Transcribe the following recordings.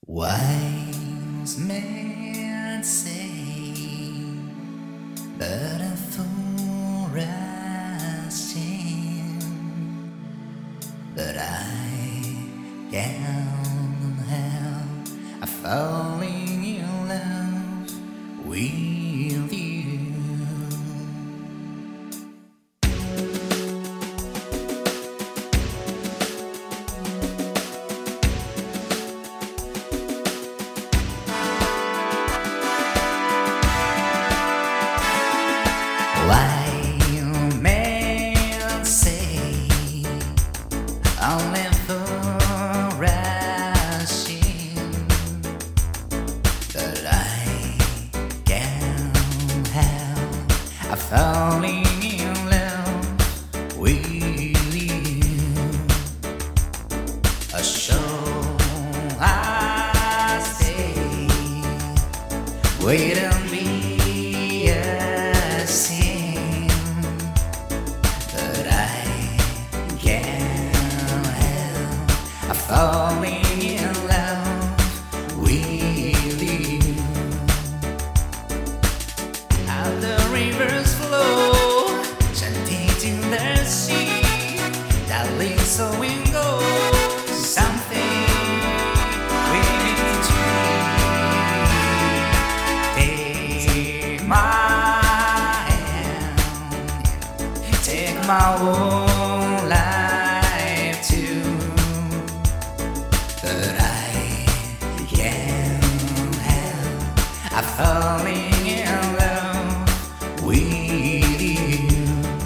Wise men say, but a fool rushing, but I can't help falling in love with you. Wise men say, only for rushing, but I can't help falling in love with you. So I stay, wait and be a sin, but I can't help falling in love with you. How the rivers flow, gently to the sea, darling, so it goes. Something we need to take my hand, take my whole life too, but I can't help falling in love with you.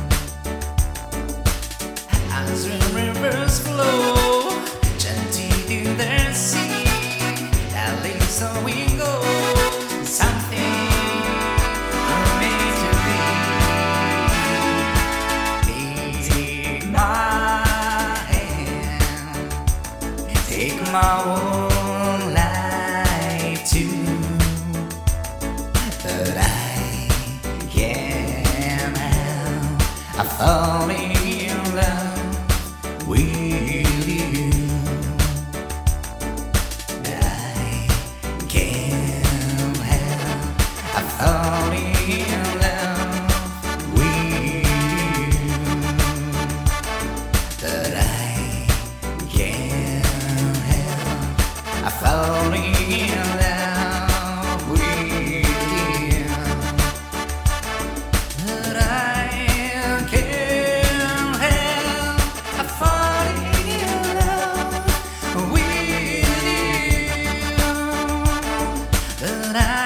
As the rivers flow, gently to the sea, darling, so we go. Something we're meant to be. Take my hand, take my whole life too, but I can't help falling in love with you. I can't help falling in love with you. But I can't help falling in love with you. But I can't help falling in love with you. But I